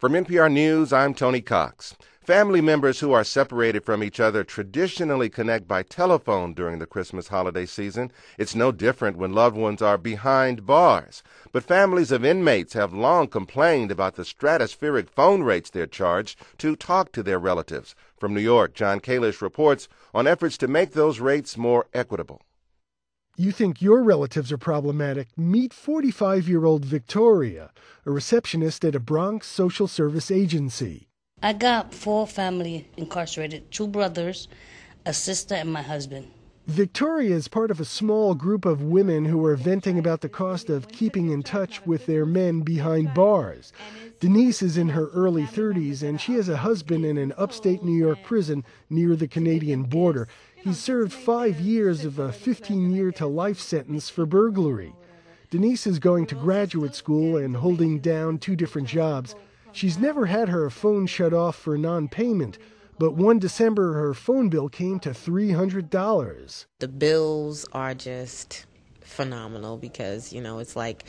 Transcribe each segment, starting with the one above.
From NPR News, I'm Tony Cox. Family members who are separated from each other traditionally connect by telephone during the Christmas holiday season. It's no different when loved ones are behind bars. But families of inmates have long complained about the stratospheric phone rates they're charged to talk to their relatives. From New York, John Kalish reports on efforts to make those rates more equitable. You think your relatives are problematic? Meet 45-year-old Victoria, a receptionist at a Bronx social service agency. I got 4 family incarcerated, 2 brothers, a sister, and my husband. Victoria is part of a small group of women who are venting about the cost of keeping in touch with their men behind bars. Denise is in her early 30s, and she has a husband in an upstate New York prison near the Canadian border. He served 5 years of a 15-year-to-life sentence for burglary. Denise is going to graduate school and holding down 2 different jobs. She's never had her phone shut off for non-payment, but one December her phone bill came to $300. The bills are just phenomenal because, it's like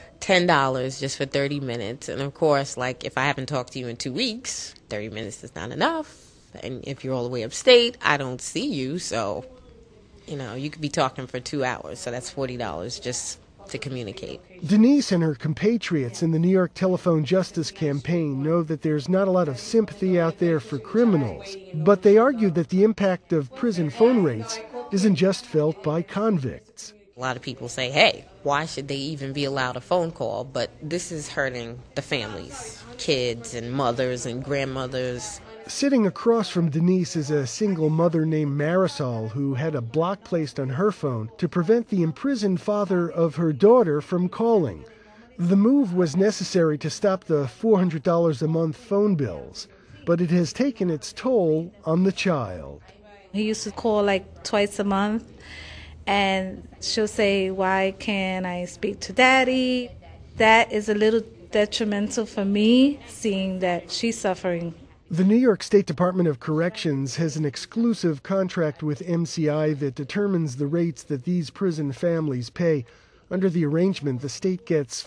$10 just for 30 minutes. And of course, if I haven't talked to you in 2 weeks, 30 minutes is not enough. And if you're all the way upstate, I don't see you. So, you could be talking for 2 hours. So that's $40 just to communicate. Denise and her compatriots in the New York Telephone Justice Campaign know that there's not a lot of sympathy out there for criminals. But they argue that the impact of prison phone rates isn't just felt by convicts. A lot of people say, hey, why should they even be allowed a phone call? But this is hurting the families, kids and mothers and grandmothers. Sitting across from Denise is a single mother named Marisol who had a block placed on her phone to prevent the imprisoned father of her daughter from calling. The move was necessary to stop the $400 a month phone bills, but it has taken its toll on the child. He used to call twice a month, and she'll say, why can't I speak to Daddy? That is a little detrimental for me, seeing that she's suffering. The New York State Department of Corrections has an exclusive contract with MCI that determines the rates that these prison families pay. Under the arrangement, the state gets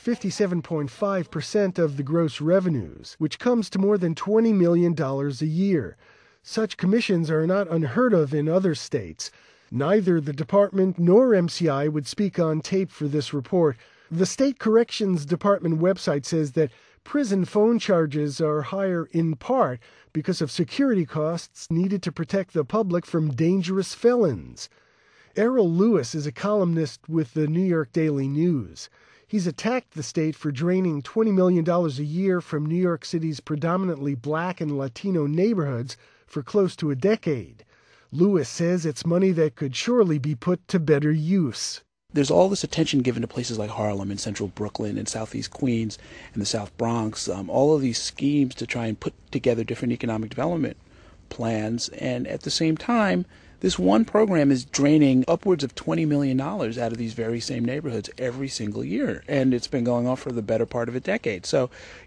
57.5% of the gross revenues, which comes to more than $20 million a year. Such commissions are not unheard of in other states. Neither the department nor MCI would speak on tape for this report. The State Corrections Department website says that prison phone charges are higher in part because of security costs needed to protect the public from dangerous felons. Errol Lewis is a columnist with the New York Daily News. He's attacked the state for draining $20 million a year from New York City's predominantly black and Latino neighborhoods for close to a decade. Lewis says it's money that could surely be put to better use. There's all this attention given to places like Harlem and Central Brooklyn and Southeast Queens and the South Bronx, all of these schemes to try and put together different economic development plans. And at the same time, this one program is draining upwards of $20 million out of these very same neighborhoods every single year. And it's been going on for the better part of a decade. So,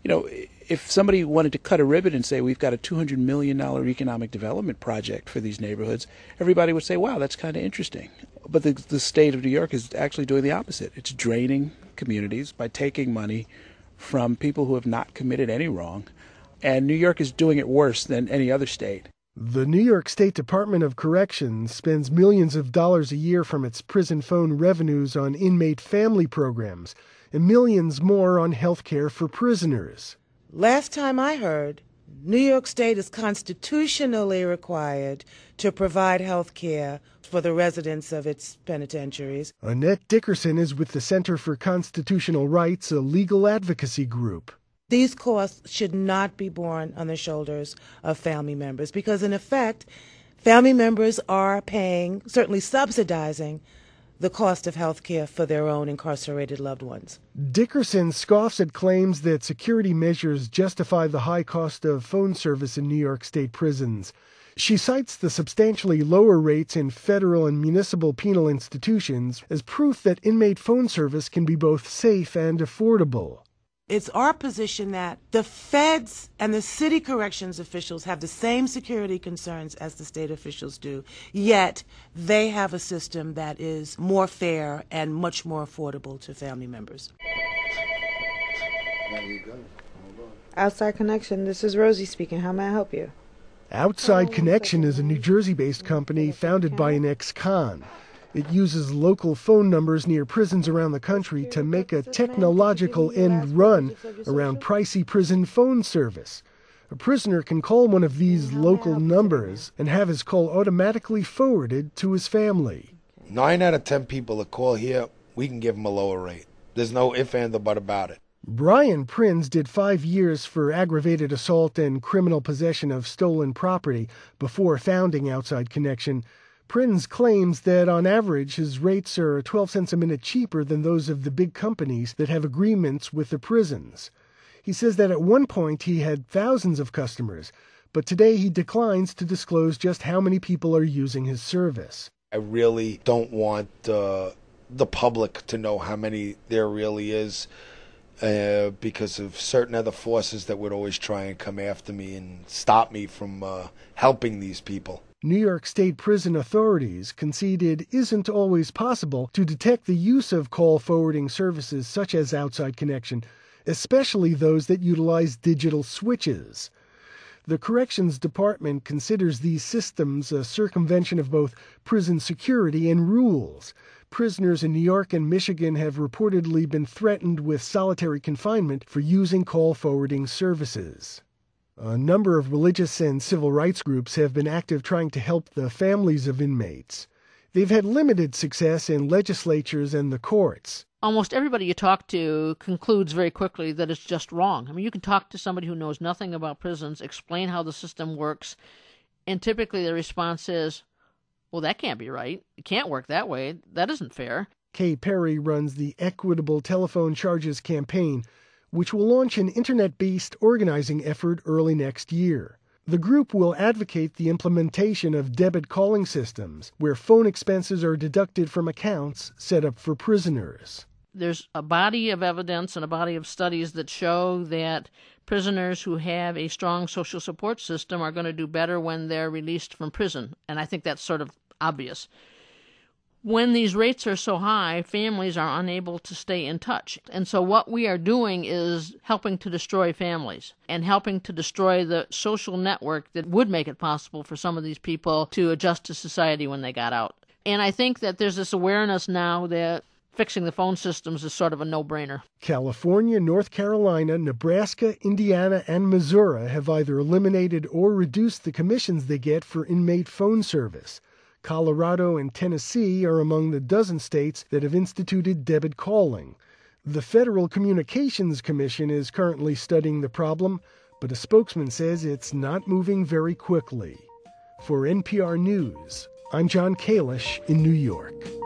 if somebody wanted to cut a ribbon and say we've got a $200 million economic development project for these neighborhoods, everybody would say, wow, that's kind of interesting. But the state of New York is actually doing the opposite. It's draining communities by taking money from people who have not committed any wrong. And New York is doing it worse than any other state. The New York State Department of Corrections spends millions of dollars a year from its prison phone revenues on inmate family programs and millions more on health care for prisoners. Last time I heard, New York State is constitutionally required to provide health care for the residents of its penitentiaries. Annette Dickerson is with the Center for Constitutional Rights, a legal advocacy group. These costs should not be borne on the shoulders of family members because, in effect, family members are paying, certainly subsidizing, the cost of health care for their own incarcerated loved ones. Dickerson scoffs at claims that security measures justify the high cost of phone service in New York State prisons. She cites the substantially lower rates in federal and municipal penal institutions as proof that inmate phone service can be both safe and affordable. It's our position that the feds and the city corrections officials have the same security concerns as the state officials do, yet they have a system that is more fair and much more affordable to family members. Outside Connection, this is Rosie speaking. How may I help you? Outside Connection is a New Jersey-based company founded by an ex-con. It uses local phone numbers near prisons around the country to make a technological end run around pricey prison phone service. A prisoner can call one of these local numbers and have his call automatically forwarded to his family. 9 out of 10 people that call here, we can give them a lower rate. There's no if, and, or but about it. Brian Prins did 5 years for aggravated assault and criminal possession of stolen property before founding Outside Connection. Prins claims that on average his rates are 12 cents a minute cheaper than those of the big companies that have agreements with the prisons. He says that at one point he had thousands of customers, but today he declines to disclose just how many people are using his service. I really don't want the public to know how many there really is. Because of certain other forces that would always try and come after me and stop me from helping these people. New York State prison authorities concede it isn't always possible to detect the use of call forwarding services such as Outside Connection, especially those that utilize digital switches. The Corrections Department considers these systems a circumvention of both prison security and rules. Prisoners in New York and Michigan have reportedly been threatened with solitary confinement for using call forwarding services. A number of religious and civil rights groups have been active trying to help the families of inmates. They've had limited success in legislatures and the courts. Almost everybody you talk to concludes very quickly that it's just wrong. I mean, you can talk to somebody who knows nothing about prisons, explain how the system works, and typically the response is, well, that can't be right. It can't work that way. That isn't fair. Kay Perry runs the Equitable Telephone Charges Campaign, which will launch an internet-based organizing effort early next year. The group will advocate the implementation of debit calling systems, where phone expenses are deducted from accounts set up for prisoners. There's a body of evidence and a body of studies that show that prisoners who have a strong social support system are going to do better when they're released from prison, and I think that's sort of obvious. When these rates are so high, families are unable to stay in touch. And so what we are doing is helping to destroy families and helping to destroy the social network that would make it possible for some of these people to adjust to society when they got out. And I think that there's this awareness now that fixing the phone systems is sort of a no-brainer. California, North Carolina, Nebraska, Indiana, and Missouri have either eliminated or reduced the commissions they get for inmate phone service. Colorado and Tennessee are among the dozen states that have instituted debit calling. The Federal Communications Commission is currently studying the problem, but a spokesman says it's not moving very quickly. For NPR News, I'm John Kalish in New York.